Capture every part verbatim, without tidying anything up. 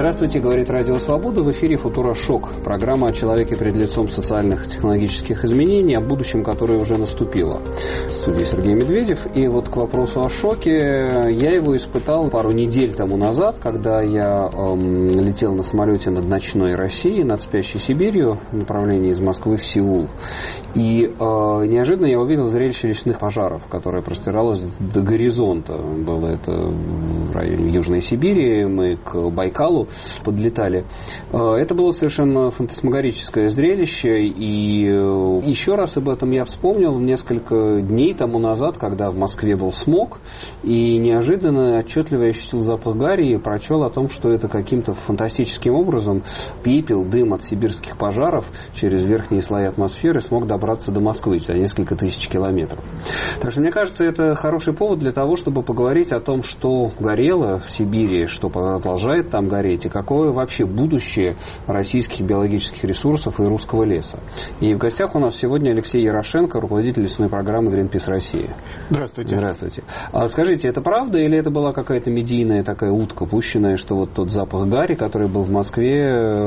Здравствуйте, говорит Радио Свобода, в эфире «Футура-шок», программа о человеке перед лицом социальных и технологических изменений, о будущем, которое уже наступило. В студии Сергей Медведев, и вот к вопросу о шоке, я его испытал пару недель тому назад, когда я эм, летел на самолете над ночной Россией, над спящей Сибирью, в направлении из Москвы в Сеул, и э, неожиданно я увидел зрелище лесных пожаров, которое простиралось до горизонта. Было это в районе Южной Сибири, мы к Байкалу подлетали. Это было совершенно фантасмагорическое зрелище, и еще раз об этом я вспомнил несколько дней тому назад, когда в Москве был смог, и неожиданно отчетливо я ощутил запах гари и прочел о том, что это каким-то фантастическим образом пепел, дым от сибирских пожаров через верхние слои атмосферы смог добраться до Москвы за несколько тысяч километров. Так что, мне кажется, это хороший повод для того, чтобы поговорить о том, что горело в Сибири, что продолжает там гореть, и какое вообще будущее российских биологических ресурсов и русского леса. И в гостях у нас сегодня Алексей Ярошенко, руководитель лесной программы Greenpeace Россия. Здравствуйте. Здравствуйте. А скажите, это правда или это была какая-то медийная такая утка пущенная, что вот тот запах гари, который был в Москве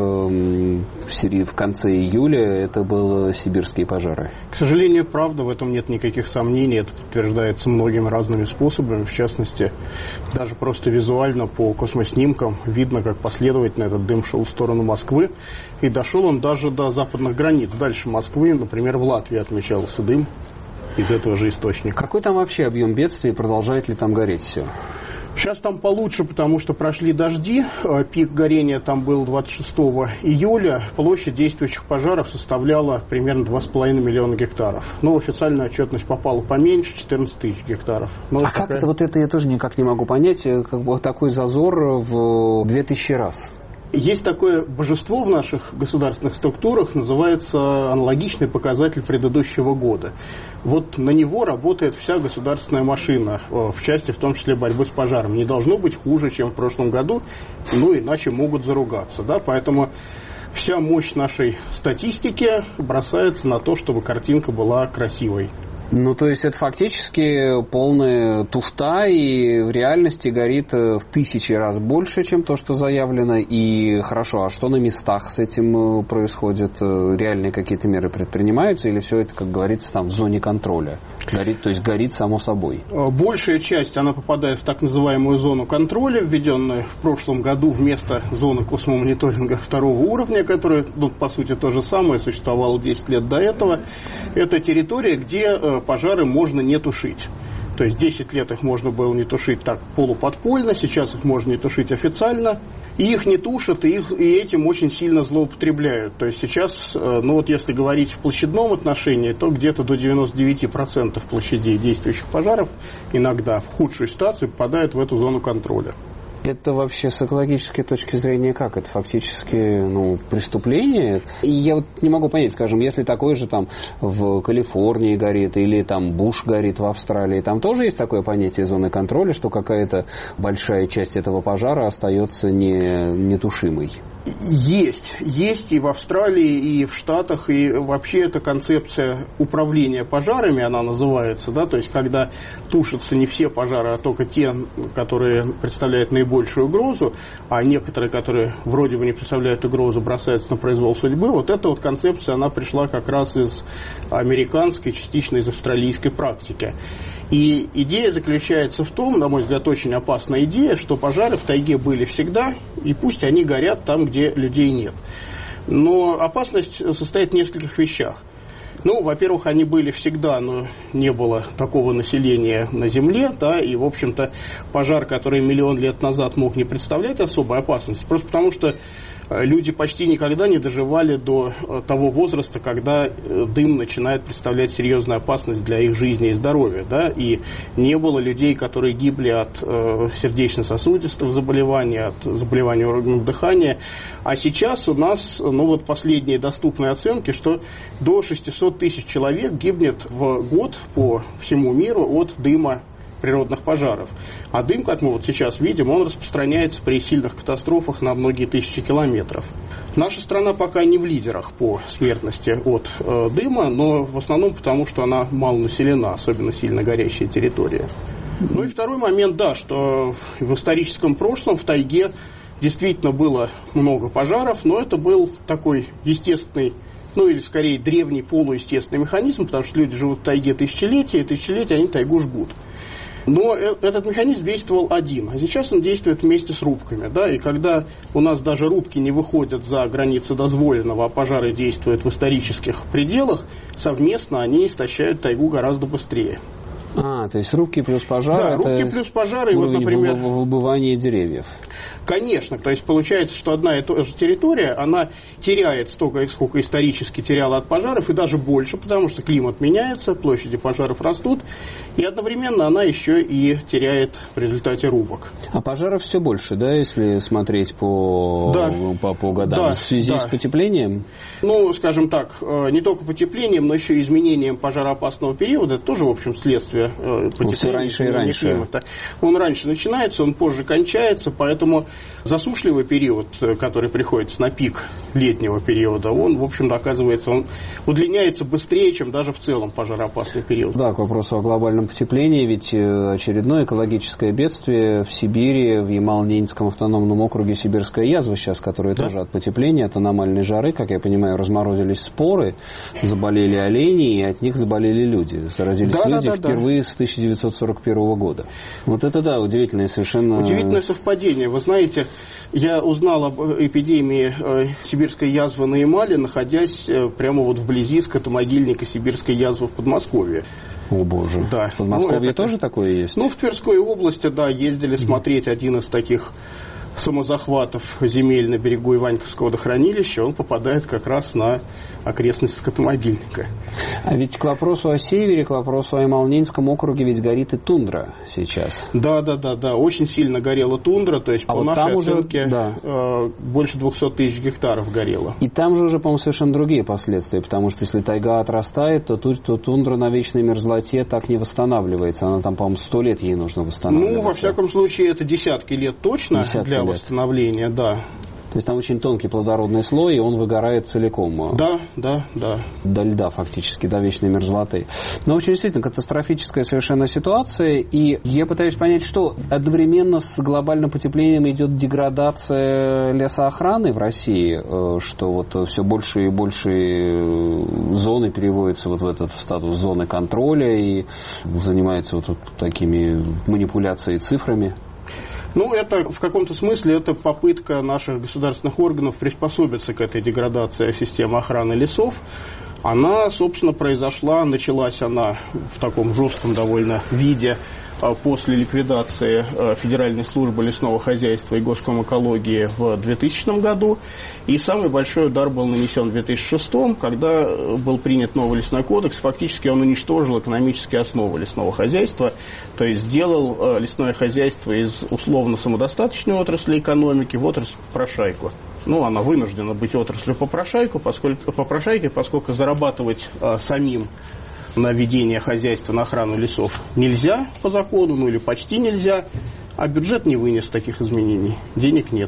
в, Сирии, в конце июля, это были сибирские пожары? К сожалению, правда, в этом нет никаких сомнений. Это подтверждается многими разными способами. В частности, даже просто визуально по космоснимкам видно, как последовательно этот дым шел в сторону Москвы, и дошел он даже до западных границ. Дальше Москвы, например, в Латвии отмечался дым из этого же источника. Какой там вообще объем бедствия и продолжает ли там гореть все? Сейчас там получше, потому что прошли дожди. Пик горения там был двадцать шестого июля. Площадь действующих пожаров составляла примерно два с половиной миллиона гектаров. Но официальная отчетность попала поменьше, четырнадцать тысяч гектаров. Но а как такая... это? Вот это я тоже никак не могу понять. Как бы такой зазор в две тысячи раз. Есть такое божество в наших государственных структурах, называется аналогичный показатель предыдущего года. Вот на него работает вся государственная машина, в части в том числе борьбы с пожаром. Не должно быть хуже, чем в прошлом году, ну иначе могут заругаться. Да? Поэтому вся мощь нашей статистики бросается на то, чтобы картинка была красивой. Ну, то есть, это фактически полная туфта, и в реальности горит в тысячи раз больше, чем то, что заявлено. И хорошо, а что на местах с этим происходит? Реальные какие-то меры предпринимаются, или все это, как говорится, там в зоне контроля? Горит, то есть, горит само собой? Большая часть, она попадает в так называемую зону контроля, введенную в прошлом году вместо зоны космомониторинга второго уровня, которая, ну, по сути, то же самое, существовала десять лет до этого. Это территория, где пожары можно не тушить. То есть десять лет их можно было не тушить так полуподпольно, сейчас их можно не тушить официально. И их не тушат, и, их, и этим очень сильно злоупотребляют. То есть сейчас, ну вот если говорить в площадном отношении, то где-то до девяносто девять процентов площадей действующих пожаров иногда в худшую ситуацию попадают в эту зону контроля. Это вообще с экологической точки зрения как? Это фактически, ну, преступление? И я вот не могу понять, скажем, если такое же там в Калифорнии горит, или там Буш горит в Австралии, там тоже есть такое понятие зоны контроля, что какая-то большая часть этого пожара остается не, нетушимой? Есть. Есть и в Австралии, и в Штатах, и вообще эта концепция управления пожарами, она называется, да, то есть когда тушатся не все пожары, а только те, которые представляют наибольшую угрозу, а некоторые, которые вроде бы не представляют угрозу, бросаются на произвол судьбы. Вот эта вот концепция, она пришла как раз из американской, частично из австралийской практики. И идея заключается в том, на мой взгляд, очень опасная идея, что пожары в тайге были всегда, и пусть они горят там, где людей нет. Но опасность состоит в нескольких вещах. Ну, во-первых, они были всегда, но не было такого населения на Земле, да, и, в общем-то, пожар, который миллион лет назад мог не представлять особой опасности, просто потому что люди почти никогда не доживали до того возраста, когда дым начинает представлять серьезную опасность для их жизни и здоровья. Да? И не было людей, которые гибли от э, сердечно-сосудистых заболеваний, от заболеваний органов дыхания. А сейчас у нас, ну вот последние доступные оценки, что до шестьсот тысяч человек гибнет в год по всему миру от дыма природных пожаров. А дым, как мы вот сейчас видим, он распространяется при сильных катастрофах на многие тысячи километров. Наша страна пока не в лидерах по смертности от э, дыма, но в основном потому, что она мало населена, особенно сильно горящая территория. Ну и второй момент, да, что в историческом прошлом в тайге действительно было много пожаров, но это был такой естественный, ну или скорее древний полуестественный механизм, потому что люди живут в тайге тысячелетия, и тысячелетия они тайгу жгут. Но этот механизм действовал один, а сейчас он действует вместе с рубками. Да? И когда у нас даже рубки не выходят за границы дозволенного, а пожары действуют в исторических пределах, совместно они истощают тайгу гораздо быстрее. А, то есть рубки плюс пожары. Да, рубки плюс пожары. И вот, например, выбывание деревьев. Конечно, то есть получается, что одна и та же территория, она теряет столько, сколько исторически теряла от пожаров, и даже больше, потому что климат меняется, площади пожаров растут, и одновременно она еще и теряет в результате рубок. А пожаров все больше, да, если смотреть по, да. по, по годам, да, в связи да. с потеплением? Ну, скажем так, не только потеплением, но еще и изменением пожароопасного периода, это тоже, в общем, следствие потепления. Все раньше и раньше. Климата. Он раньше начинается, он позже кончается, поэтому засушливый период, который приходится на пик летнего периода, он, в общем-то, оказывается, он удлиняется быстрее, чем даже в целом пожароопасный период. Да, к вопросу о глобальном потеплении, ведь очередное экологическое бедствие в Сибири, в Ямало-Ненецком автономном округе сибирская язва сейчас, которая да. тоже от потепления, от аномальной жары, как я понимаю, разморозились споры, заболели олени, и от них заболели люди. Заразились да, люди да, да, впервые да. с тысяча девятьсот сорок первого года. Вот это, да, удивительное совершенно... Удивительное совпадение. Вы знаете, я узнал об эпидемии э, сибирской язвы на Ямале, находясь э, прямо вот вблизи скотомогильника сибирской язвы в Подмосковье. О боже. Да. В Подмосковье ну, это, тоже такое есть? Ну, в Тверской области, да, ездили смотреть один из таких самозахватов земель на берегу Иваньковского водохранилища, он попадает как раз на окрестности скотомобильника. А ведь к вопросу о севере, к вопросу о Ямало-Ненецком округе ведь горит и тундра сейчас. Да, да, да, да, очень сильно горела тундра, то есть а по вот нашей оценке уже, да. э, больше двухсот тысяч гектаров горело. И там же уже, по-моему, совершенно другие последствия, потому что если тайга отрастает, то, тут, то тундра на вечной мерзлоте так не восстанавливается, она там, по-моему, сто лет ей нужно восстанавливаться. Ну, во всяком случае, это десятки лет точно десятки для лет. восстановления, да. То есть там очень тонкий плодородный слой, и он выгорает целиком. Да, да, да. До льда фактически, до вечной мерзлоты. Но, в общем, действительно, катастрофическая совершенно ситуация. И я пытаюсь понять, что одновременно с глобальным потеплением идет деградация лесоохраны в России, что вот все больше и больше зоны переводятся вот в этот статус зоны контроля и занимаются вот такими манипуляциями цифрами. Ну, это в каком-то смысле это попытка наших государственных органов приспособиться к этой деградации системы охраны лесов. Она, собственно, произошла, началась она в таком жестком довольно виде после ликвидации Федеральной службы лесного хозяйства и госкомэкологии в двухтысячном году. И самый большой удар был нанесен в две тысячи шестом, когда был принят новый лесной кодекс. Фактически он уничтожил экономические основы лесного хозяйства, то есть сделал лесное хозяйство из условно самодостаточной отрасли экономики в отрасль попрошайку. Ну, она вынуждена быть отраслью попрошайку, поскольку, попрошайкой, поскольку зарабатывать а, самим на ведение хозяйства, на охрану лесов нельзя по закону, ну или почти нельзя, а бюджет не вынес таких изменений, денег нет.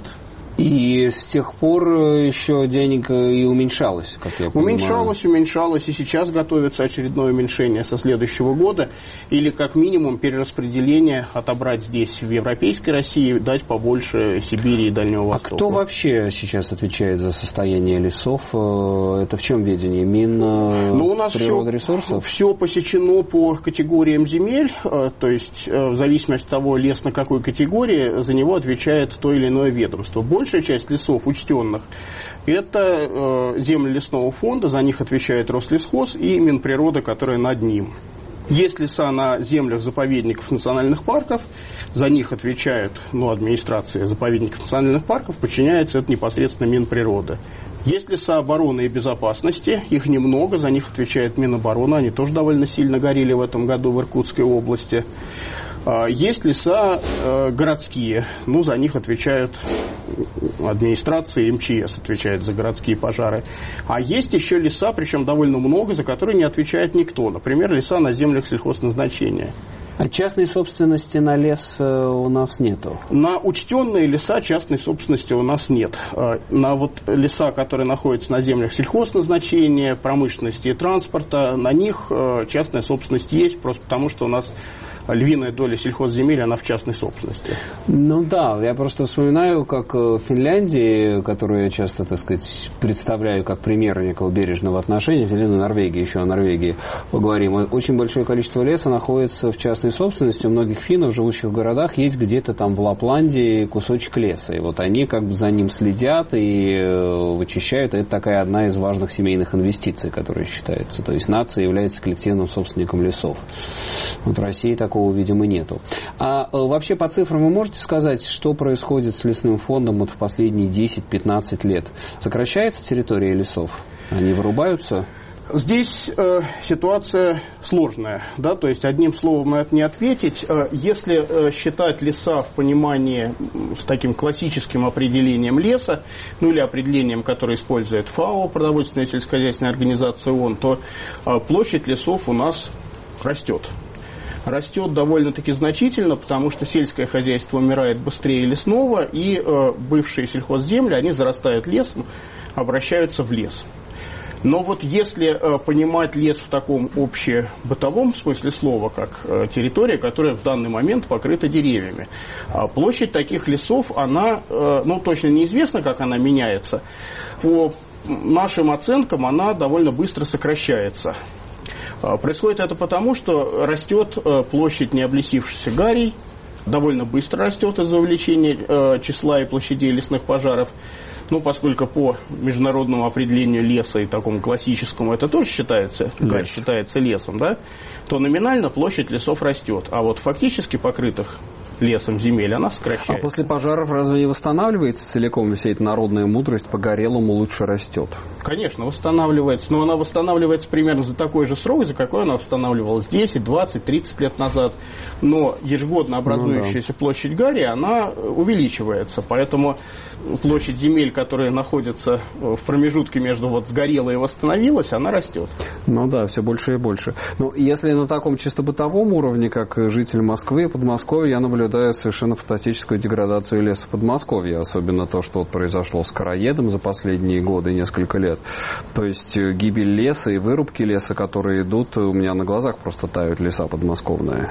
И с тех пор еще денег и уменьшалось, как я понимаю. Уменьшалось, уменьшалось, и сейчас готовится очередное уменьшение со следующего года, или как минимум перераспределение, отобрать здесь в европейской России, дать побольше Сибири и Дальнего Востока. А кто вообще сейчас отвечает за состояние лесов? Это в чем ведение? Минприродоресурсов? Все посечено по категориям земель, то есть в зависимости от того, лес на какой категории, за него отвечает то или иное ведомство. Большая часть лесов учтенных – это э, земли лесного фонда, за них отвечает Рослесхоз и Минприрода, которая над ним. Есть леса на землях заповедников национальных парков, за них отвечает ну, администрация заповедников национальных парков, подчиняется это непосредственно Минприрода. Есть леса обороны и безопасности, их немного, за них отвечает Минобороны, они тоже довольно сильно горели в этом году в Иркутской области. Есть леса э, городские, ну, за них отвечают администрация, МЧС отвечает за городские пожары. А есть еще леса, причем довольно много, за которые не отвечает никто. Например, леса на землях сельхозназначения. А частной собственности на лес у нас нету? На учтенные леса частной собственности у нас нет. На вот леса, которые находятся на землях сельхозназначения, промышленности и транспорта, на них частная собственность есть, просто потому что у нас львиная доля сельхозземель, она в частной собственности. Ну да, я просто вспоминаю, как в Финляндии, которую я часто, так сказать, представляю как пример некого бережного отношения, Финляндия, Норвегия, еще о Норвегии поговорим, очень большое количество леса находится в частной собственности. У многих финнов, живущих в городах, есть где-то там в Лапландии кусочек леса, и вот они как бы за ним следят и вычищают. Это такая одна из важных семейных инвестиций, которая считается. То есть нация является коллективным собственником лесов. Вот в России такого, видимо, нету. А вообще по цифрам вы можете сказать, что происходит с лесным фондом вот в последние десять-пятнадцать лет? Сокращается территория лесов? Они вырубаются? Здесь э, ситуация сложная, да, то есть одним словом на это не ответить. Э, если э, считать леса в понимании с таким классическим определением леса, ну или определением, которое использует ФАО, продовольственная и сельскохозяйственная организация ООН, то э, площадь лесов у нас растет. Растет довольно-таки значительно, потому что сельское хозяйство умирает быстрее лесного, и э, бывшие сельхозземли, они зарастают лесом, обращаются в лес. Но вот если э, понимать лес в таком общебытовом смысле слова, как э, территория, которая в данный момент покрыта деревьями, э, площадь таких лесов, она, э, ну, точно неизвестно, как она меняется. По нашим оценкам, она довольно быстро сокращается. Э, происходит это потому, что растет э, площадь необлесившихся гарей, довольно быстро растет из-за увеличения э, числа и площадей лесных пожаров. Ну, поскольку по международному определению леса и такому классическому это тоже считается, гарь считается лесом, да, то номинально площадь лесов растет, а вот фактически покрытых лесом земель она сокращается. А после пожаров разве не восстанавливается целиком вся эта народная мудрость «погорелому лучше растет»? Конечно, восстанавливается, но она восстанавливается примерно за такой же срок, за какой она восстанавливалась десять, двадцать, тридцать лет назад, но ежегодно образующаяся ну, да. площадь гари, она увеличивается, поэтому площадь земель, которая находится в промежутке между вот сгорела и восстановилась, она растет. Ну да, все больше и больше. Ну, если на таком чисто бытовом уровне, как житель Москвы и Подмосковья, я наблюдаю совершенно фантастическую деградацию леса в Подмосковье, особенно то, что вот произошло с короедом за последние годы, несколько лет. То есть гибель леса и вырубки леса, которые идут, у меня на глазах просто тают леса подмосковные.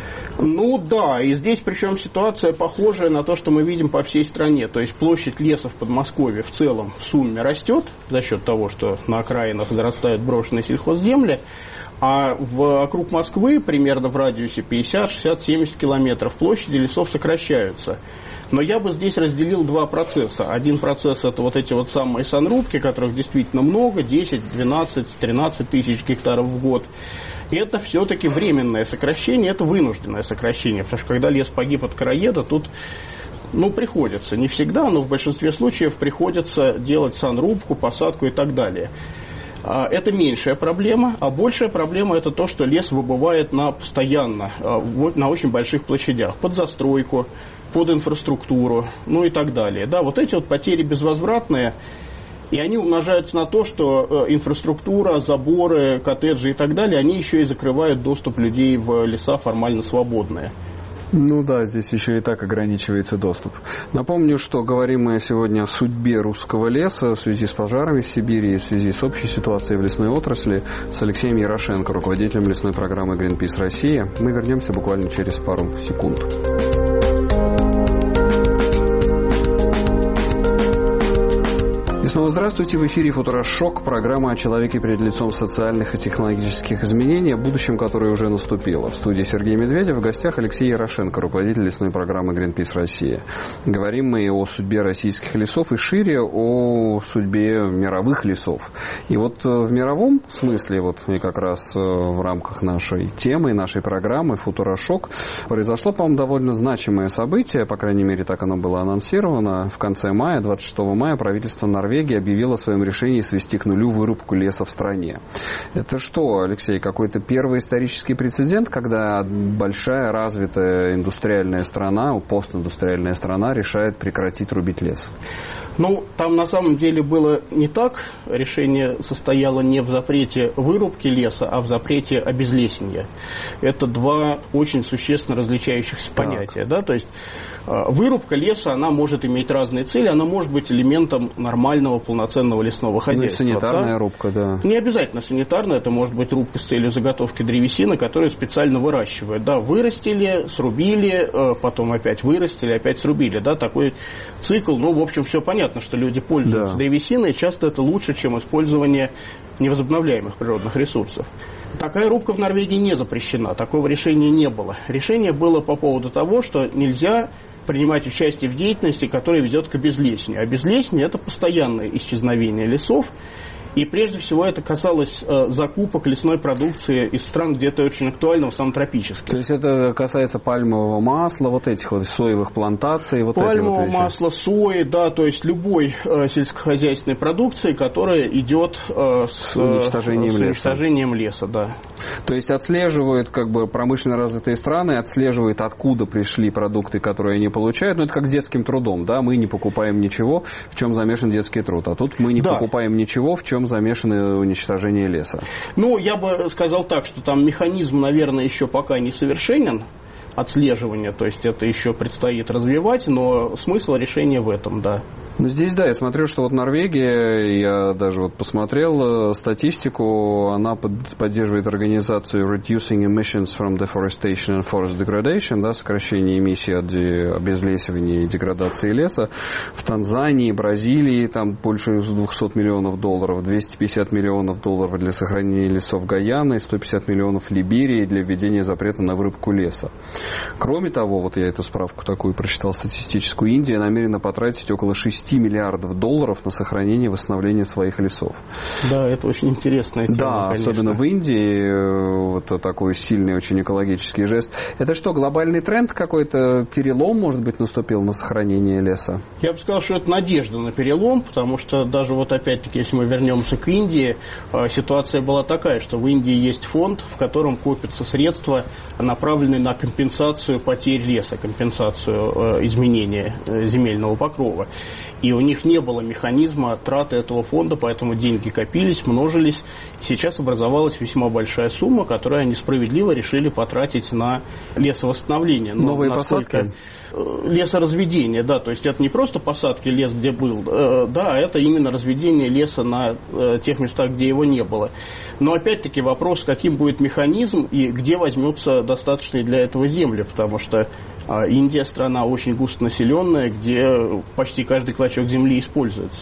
Ну да, и здесь причем ситуация похожая на то, что мы видим по всей стране. То есть площадь леса в Подмосковье в целом в сумме растет за счет того, что на окраинах зарастают брошенные сельхозземли, а вокруг Москвы, примерно в радиусе пятьдесят, шестьдесят, семьдесят километров, площади лесов сокращаются. Но я бы здесь разделил два процесса. Один процесс – это вот эти вот самые санрубки, которых действительно много, десять, двенадцать, тринадцать тысяч гектаров в год. И это все-таки временное сокращение, это вынужденное сокращение, потому что когда лес погиб от короеда, тут ну, приходится, не всегда, но в большинстве случаев приходится делать санрубку, посадку и так далее. Это меньшая проблема, а большая проблема – это то, что лес выбывает на постоянно, на очень больших площадях, под застройку, под инфраструктуру, ну и так далее. Да, вот эти вот потери безвозвратные, и они умножаются на то, что инфраструктура, заборы, коттеджи и так далее, они еще и закрывают доступ людей в леса формально свободные. Ну да, здесь еще и так ограничивается доступ. Напомню, что говорим мы сегодня о судьбе русского леса в связи с пожарами в Сибири и в связи с общей ситуацией в лесной отрасли с Алексеем Ярошенко, руководителем лесной программы Greenpeace Россия. Мы вернемся буквально через пару секунд. Снова здравствуйте. В эфире «Футурошок», программа о человеке перед лицом социальных и технологических изменений, о будущем, которое уже наступило. В студии Сергей Медведев, в гостях Алексей Ярошенко, руководитель лесной программы Greenpeace Россия. Говорим мы о судьбе российских лесов и шире о судьбе мировых лесов. И вот в мировом смысле, вот и как раз в рамках нашей темы, нашей программы «Футурошок», произошло, по-моему, довольно значимое событие, по крайней мере, так оно было анонсировано. В конце мая, двадцать шестого мая, правительство Норвегии объявила о своем решении свести к нулю вырубку леса в стране. Это что, Алексей, какой-то первый исторический прецедент, когда большая развитая индустриальная страна, постиндустриальная страна решает прекратить рубить лес? Ну, там на самом деле было не так. Решение состояло не в запрете вырубки леса, а в запрете обезлесения. Это два очень существенно различающихся так. понятия. Да? То есть вырубка леса, она может иметь разные цели, она может быть элементом нормального полноценного лесного хозяйства. Ну, санитарная да? рубка, да. Не обязательно санитарная, это может быть рубка с целью заготовки древесины, которую специально выращивают. Да, вырастили, срубили, потом опять вырастили, опять срубили. Да, такой цикл. Ну, в общем, все понятно, что люди пользуются да. древесиной, часто это лучше, чем использование невозобновляемых природных ресурсов. Такая рубка в Норвегии не запрещена, такого решения не было. Решение было по поводу того, что нельзя принимать участие в деятельности, которая ведет к обезлесению. Обезлесение – это постоянное исчезновение лесов, и прежде всего это касалось э, закупок лесной продукции из стран, где это очень актуально, в основном тропических. То есть это касается пальмового масла, вот этих вот соевых плантаций, вот пальмового вот масла, сои, да, то есть любой э, сельскохозяйственной продукции, которая идет э, с, с уничтожением, с леса. уничтожением леса, да. То есть отслеживают как бы промышленно развитые страны, отслеживают, откуда пришли продукты, которые они получают. Ну, это как с детским трудом, да, мы не покупаем ничего, в чем замешан детский труд, а тут мы не да. покупаем ничего, в чем замешаны уничтожение леса. Ну, я бы сказал так, что там механизм, наверное, еще пока не совершенен, отслеживания, то есть это еще предстоит развивать, но смысл решения в этом, да. Ну, здесь, да, я смотрю, что вот Норвегия, я даже вот посмотрел статистику, она поддерживает организацию Reducing Emissions from Deforestation and Forest Degradation, да, сокращение эмиссий от обезлесивания и деградации леса. В Танзании, Бразилии там больше двухсот миллионов долларов, двести пятьдесят миллионов долларов для сохранения лесов Гаяны, сто пятьдесят миллионов в Либерии для введения запрета на вырубку леса. Кроме того, вот я эту справку такую прочитал статистическую, Индия намерена потратить около шести миллиардов долларов на сохранение и восстановление своих лесов. Да, это очень интересная тема, да, конечно. Особенно в Индии, вот такой сильный очень экологический жест. Это что, глобальный тренд какой-то, перелом, может быть, наступил на сохранение леса? Я бы сказал, что это надежда на перелом, потому что даже вот опять-таки, если мы вернемся к Индии, ситуация была такая, что в Индии есть фонд, в котором копятся средства, направленные на компенсацию потерь леса, компенсацию изменения земельного покрова. И у них не было механизма траты этого фонда, поэтому деньги копились, множились. Сейчас образовалась весьма большая сумма, которую они справедливо решили потратить на лесовосстановление. Но новые посадки? Лесоразведение, да, то есть это не просто посадки лес, где был, э, да, это именно разведение леса на э, тех местах, где его не было. Но опять-таки вопрос, каким будет механизм и где возьмется достаточной для этого земли, потому что э, Индия страна очень густонаселенная, где почти каждый клочок земли используется.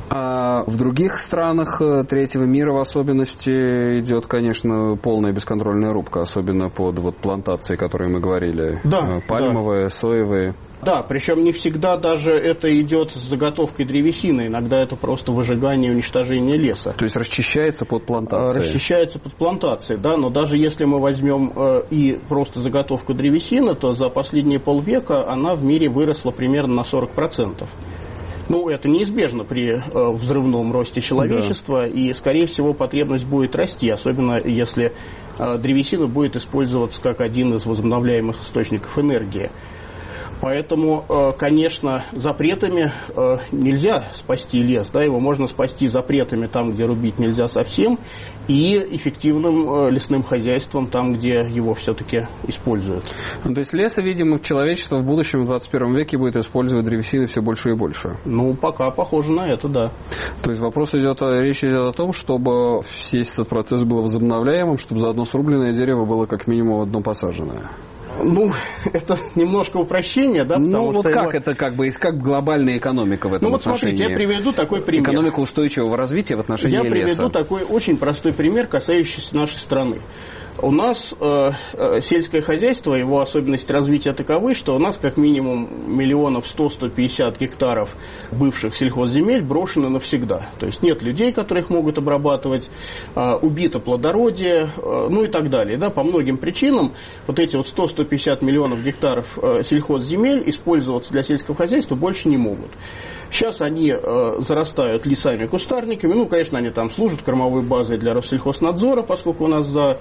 А в других странах третьего мира в особенности идет, конечно, полная бесконтрольная рубка, особенно под вот плантации, о которой мы говорили. Да, пальмовые, да. соевые. Да, причем не всегда даже это идет с заготовкой древесины, иногда это просто выжигание и уничтожение леса. То есть расчищается под плантацией? Расчищается под плантацией, да, но даже если мы возьмем э, и просто заготовку древесины, то за последние полвека она в мире выросла примерно на сорок процентов. Ну, это неизбежно при э, взрывном росте человечества, да. И, скорее всего, потребность будет расти, особенно если э, древесина будет использоваться как один из возобновляемых источников энергии. Поэтому, конечно, запретами нельзя спасти лес, да, его можно спасти запретами там, где рубить нельзя совсем, и эффективным лесным хозяйством там, где его все-таки используют. Ну, то есть леса, видимо, человечество в будущем, в двадцать первом веке будет использовать древесины все больше и больше? Ну, пока похоже на это, да. То есть вопрос идет, речь идет о том, чтобы весь этот процесс был возобновляемым, чтобы за одно срубленное дерево было как минимум одно посаженное. Ну, это немножко упрощение, да? Ну, вот как его... это как бы, как глобальная экономика в этом ну, вот отношении? Смотрите, я приведу такой пример. Экономика устойчивого развития в отношении леса. Я приведу леса. такой очень простой пример, касающийся нашей страны. У нас э, э, сельское хозяйство, его особенность развития таковы, что у нас как минимум миллионов сто - сто пятьдесят гектаров бывших сельхозземель брошены навсегда. То есть нет людей, которые их могут обрабатывать, э, убито плодородие, э, ну и так далее. Да, по многим причинам вот эти вот сто - сто пятьдесят миллионов гектаров э, сельхозземель использоваться для сельского хозяйства больше не могут. Сейчас они э, зарастают лесами, кустарниками. Ну, конечно, они там служат кормовой базой для Россельхознадзора, поскольку у нас за, за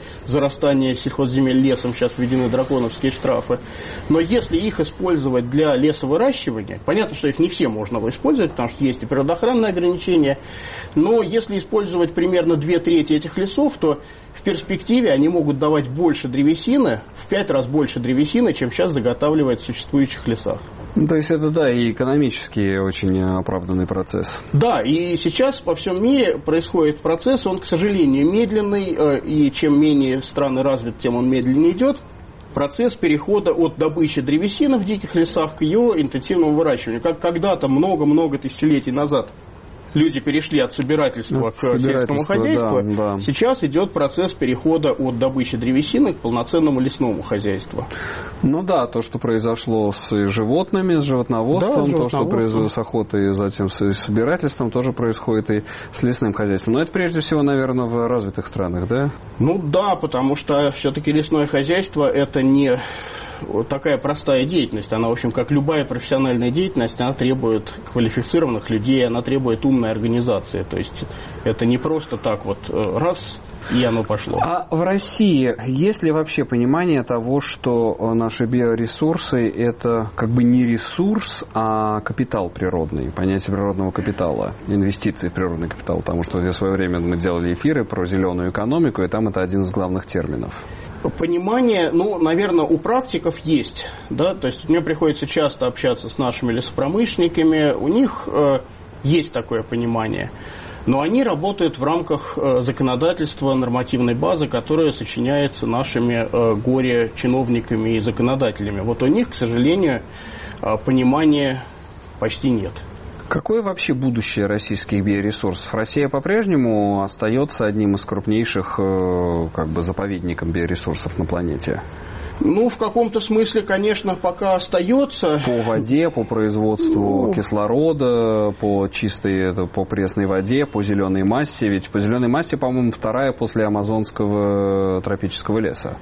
зарастания сельхозземель лесом сейчас введены драконовские штрафы. Но если их использовать для лесовыращивания, понятно, что их не все можно использовать, потому что есть и природоохранные ограничения, но если использовать примерно две трети этих лесов, то в перспективе они могут давать больше древесины, в пять раз больше древесины, чем сейчас заготавливает в существующих лесах. Ну, то есть это, да, и экономически очень оправданный процесс. Да, и сейчас по всем мире происходит процесс, он, к сожалению, медленный, и чем менее страны развиты, тем он медленнее идет. Процесс перехода от добычи древесины в диких лесах к ее интенсивному выращиванию. Как когда-то много-много тысячелетий назад люди перешли от собирательства от к сельскому хозяйству, да, да. Сейчас идет процесс перехода от добычи древесины к полноценному лесному хозяйству. Ну да, то, что произошло с животными, с животноводством, да, то, что произошло с охотой и затем с собирательством, тоже происходит и с лесным хозяйством. Но это прежде всего, наверное, в развитых странах, да? Ну да, потому что все-таки лесное хозяйство это не... Вот такая простая деятельность, она, в общем, как любая профессиональная деятельность, она требует квалифицированных людей, она требует умной организации. То есть это не просто так вот раз и оно пошло. А в России есть ли вообще понимание того, что наши биоресурсы это как бы не ресурс, а капитал природный, понятие природного капитала, инвестиции в природный капитал? Потому что в свое время мы делали эфиры про зеленую экономику, и там это один из главных терминов. Понимание, ну, наверное, у практиков есть, да, то есть мне приходится часто общаться с нашими лесопромышленниками, у них э, есть такое понимание, но они работают в рамках э, законодательства, нормативной базы, которая сочиняется нашими э, горе-чиновниками и законодателями. Вот у них, к сожалению, э, понимания почти нет. Какое вообще будущее российских биоресурсов? Россия по-прежнему остается одним из крупнейших как бы, заповедников биоресурсов на планете? Ну, в каком-то смысле, конечно, пока остается. По воде, по производству ну... кислорода, по чистой, по пресной воде, по зеленой массе. Ведь по зеленой массе, по-моему, вторая после амазонского тропического леса.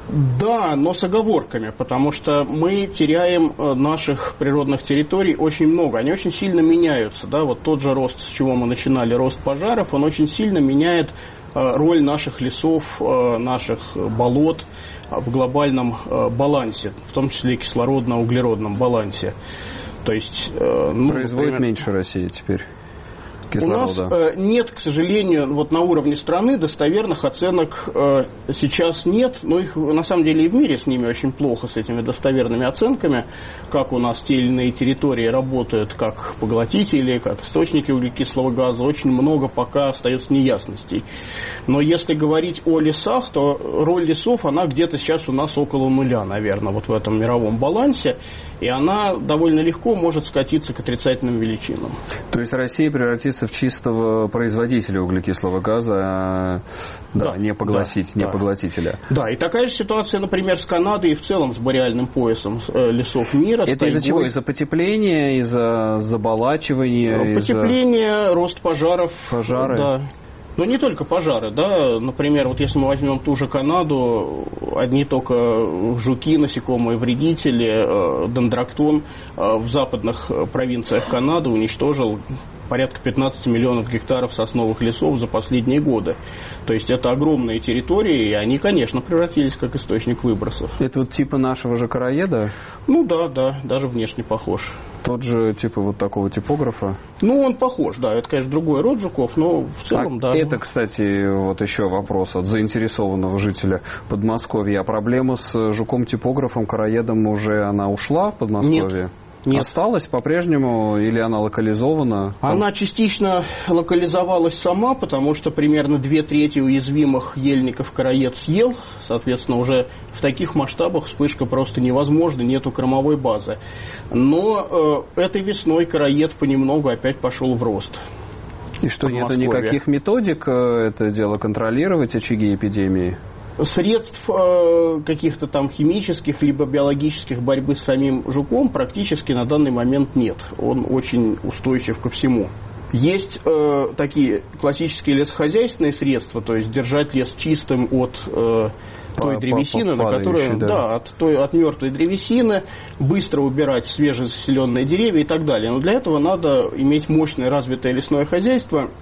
Да, но с оговорками, потому что мы теряем наших природных территорий очень много. Они очень сильно меняются. Да? Вот тот же рост, с чего мы начинали, рост пожаров, он очень сильно меняет роль наших лесов, наших болот в глобальном балансе, в том числе и кислородно-углеродном балансе. То есть, ну, производит например, меньше России теперь кислорода. У нас э, нет, к сожалению, вот на уровне страны достоверных оценок э, сейчас нет, но их на самом деле и в мире с ними очень плохо, с этими достоверными оценками, как у нас те или иные территории работают как поглотители, как источники углекислого газа, очень много пока остается неясностей. Но если говорить о лесах, то роль лесов, она где-то сейчас у нас около нуля, наверное, вот в этом мировом балансе, и она довольно легко может скатиться к отрицательным величинам. То есть Россия превратится в чистого производителя углекислого газа, да, да, не, поглотить, да, не да. поглотителя. Да, и такая же ситуация, например, с Канадой и в целом с бореальным поясом лесов мира. Это из-за чего? Из-за потепления, из-за заболачивания? Потепление, из-за... рост пожаров. Пожары. Да. Но не только пожары, да, например, вот если мы возьмем ту же Канаду, одни только жуки, насекомые, вредители, дендрактон в западных провинциях Канады уничтожил порядка пятнадцать миллионов гектаров сосновых лесов за последние годы. То есть это огромные территории, и они, конечно, превратились как источник выбросов. Это вот типа нашего же короеда? Ну да, да, даже внешне похож. Тот же типа вот такого типографа? Ну, он похож, да. Это, конечно, другой род жуков, но в целом, а да. Это, кстати, вот еще вопрос от заинтересованного жителя Подмосковья. А проблема с жуком-типографом, короедом уже она ушла в Подмосковье? Нет. Нет. Осталась по-прежнему или она локализована? Она частично локализовалась сама, потому что примерно две трети уязвимых ельников короед съел. Соответственно, уже в таких масштабах вспышка просто невозможна, нету кормовой базы. Но э, этой весной короед понемногу опять пошел в рост. И что, нет никаких методик это дело контролировать, очаги эпидемии? Средств э, каких-то там химических либо биологических борьбы с самим жуком практически на данный момент нет. Он очень устойчив ко всему. Есть э, такие классические лесохозяйственные средства, то есть держать лес чистым от э, той древесины, на которую, да. Да, от, той, от мертвой древесины, быстро убирать свежезаселенные деревья и так далее. Но для этого надо иметь мощное развитое лесное хозяйство.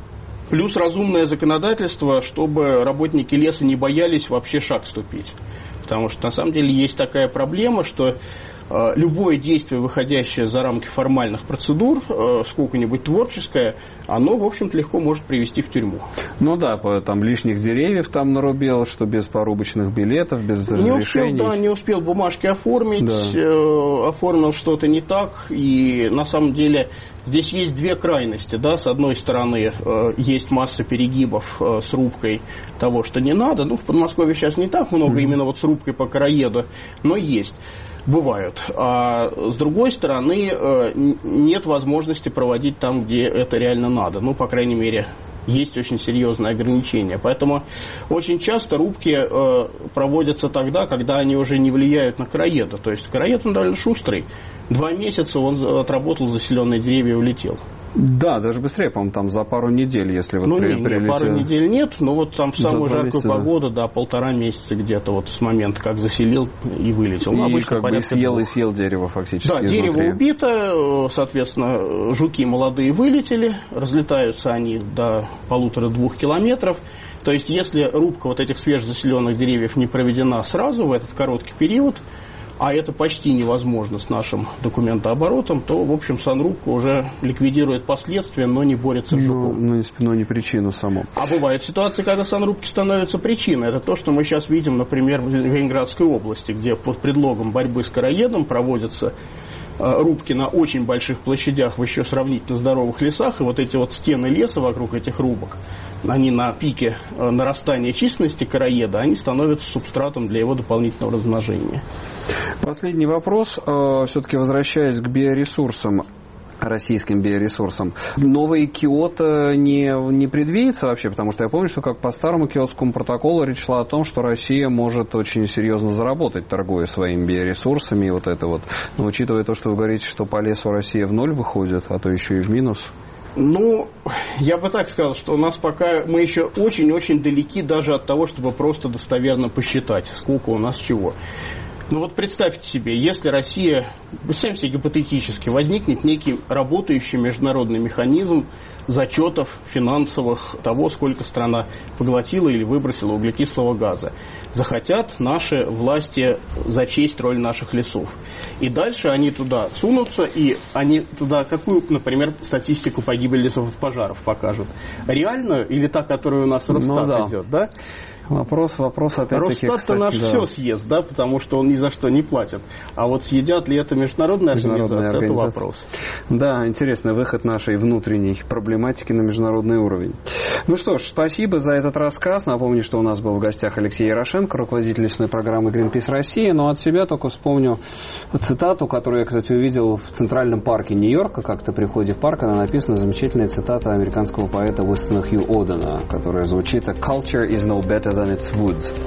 Плюс разумное законодательство, чтобы работники леса не боялись вообще шаг ступить. Потому что на самом деле есть такая проблема, что э, любое действие, выходящее за рамки формальных процедур, э, сколько-нибудь творческое, оно, в общем-то, легко может привести в тюрьму. Ну да, там лишних деревьев там нарубил, что без порубочных билетов, без не разрешений. Успел, да, не успел бумажки оформить, да. э, оформил что-то не так, и на самом деле... Здесь есть две крайности, да, с одной стороны э, есть масса перегибов э, с рубкой того, что не надо, ну, в Подмосковье сейчас не так много, mm-hmm. именно вот с рубкой по короеду, но есть, бывают, а с другой стороны э, нет возможности проводить там, где это реально надо, ну, по крайней мере, есть очень серьезные ограничения, поэтому очень часто рубки э, проводятся тогда, когда они уже не влияют на короеду, то есть короед он довольно шустрый. Два месяца он отработал заселенные деревья и улетел. Да, даже быстрее, по-моему, там за пару недель, если вот ну, при, не, прилетел... пару недель нет, но вот там в самую жаркую месяца, погоду, да. да, полтора месяца где-то вот с момента, как заселил и вылетел. И ну, обычно как бы съел и съел дерево фактически Да, изнутри. Дерево убито, соответственно, жуки молодые вылетели, разлетаются они до полутора-двух километров. То есть, если рубка вот этих свежезаселенных деревьев не проведена сразу в этот короткий период, а это почти невозможно с нашим документооборотом, то, в общем, санрубка уже ликвидирует последствия, но не борется с жуком. Ну, но не причину саму. А бывают ситуации, когда санрубки становятся причиной. Это то, что мы сейчас видим, например, в Ленинградской области, где под предлогом борьбы с короедом проводятся рубки на очень больших площадях в еще сравнительно здоровых лесах, и вот эти вот стены леса вокруг этих рубок, они на пике нарастания численности короеда, они становятся субстратом для его дополнительного размножения. Последний вопрос, все-таки возвращаясь к биоресурсам, российским биоресурсам. Новый Киото не, не предвидится вообще, потому что я помню, что как по старому Киотскому протоколу речь шла о том, что Россия может очень серьезно заработать, торгуя своими биоресурсами и вот это вот. Но учитывая то, что вы говорите, что по лесу Россия в ноль выходит, а то еще и в минус. Ну, я бы так сказал, что у нас пока мы еще очень-очень далеки даже от того, чтобы просто достоверно посчитать, сколько у нас чего. Ну вот представьте себе, если Россия, представим себе гипотетически, возникнет некий работающий международный механизм зачетов финансовых того, сколько страна поглотила или выбросила углекислого газа. Захотят наши власти зачесть роль наших лесов. И дальше они туда сунутся, и они туда какую, например, статистику погибели лесов от пожаров покажут? Реальную или та, которую у нас Росстат ну, да. идет, да? Вопрос, вопрос опять-таки, Росстат-то наш да. все съест, да, потому что он ни за что не платит. А вот съедят ли это международная, международная организация, это вопрос. Да, интересный выход нашей внутренней проблематики на международный уровень. Ну что ж, спасибо за этот рассказ. Напомню, что у нас был в гостях Алексей Ярошенко, руководитель лесной программы Greenpeace России. Но от себя только вспомню цитату, которую я, кстати, увидел в Центральном парке Нью-Йорка. Как-то при входе в парк она написана, замечательная цитата американского поэта Уинстона Хью Одена, которая звучит: «Culture is no better than its woods».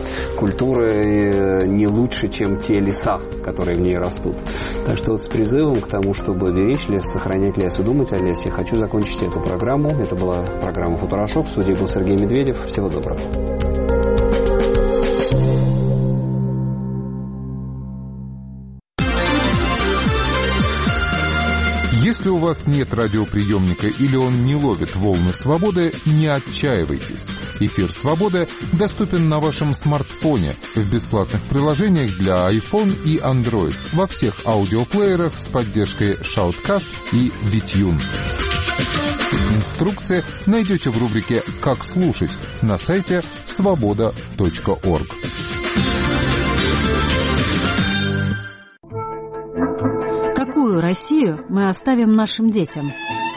Культура не лучше, чем те леса, которые в ней растут. Так что вот с призывом к тому, чтобы беречь лес, сохранять лес и думать о лесе, хочу закончить эту программу. Это была программа «Футурошок». В студии был Сергей Медведев. Всего доброго. Если у вас нет радиоприемника или он не ловит волны свободы, не отчаивайтесь. Эфир «Свободы» доступен на вашем смартфоне в бесплатных приложениях для iPhone и Android во всех аудиоплеерах с поддержкой Shoutcast и Витюн. Инструкции найдете в рубрике «Как слушать» на сайте свобода точка орг. Какую Россию мы оставим нашим детям?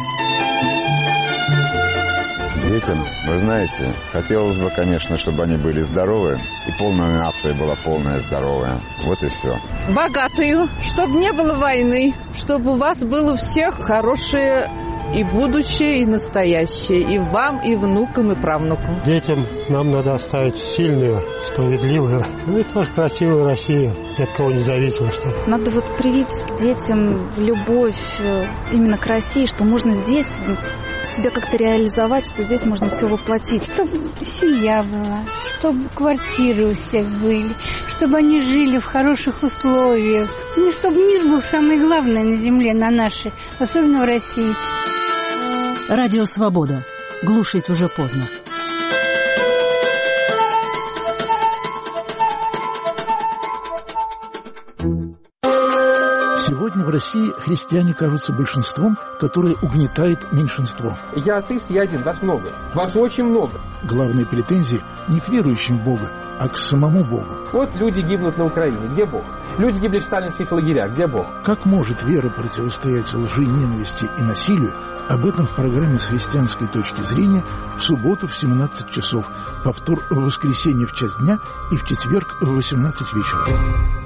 Детям, вы знаете, хотелось бы, конечно, чтобы они были здоровы, и полная нация была полная здоровая. Вот и все. Богатую, чтобы не было войны, чтобы у вас было у всех хорошее и будущее, и настоящее, и вам, и внукам, и правнукам. Детям нам надо оставить сильную, справедливую, ну и тоже красивую Россию, ни от кого не зависимо. Чтобы... Надо вот привить детям любовь именно к России, что можно здесь себя как-то реализовать, что здесь можно все воплотить. Чтобы семья была, чтобы квартиры у всех были, чтобы они жили в хороших условиях. Ну, чтобы мир был самое главное на земле, на нашей, особенно в России. Радио «Свобода». Глушить уже поздно. Сегодня в России христиане кажутся большинством, которое угнетает меньшинство. Я атеист, я один, вас много. Вас очень много. Главные претензии не к верующим в Бога, а к самому Богу. Вот люди гибнут на Украине. Где Бог? Люди гибли в сталинских лагерях. Где Бог? Как может вера противостоять лжи, ненависти и насилию? Об этом в программе «С христианской точки зрения» в субботу в семнадцать часов, повтор в воскресенье в час дня и в четверг в восемнадцать вечера.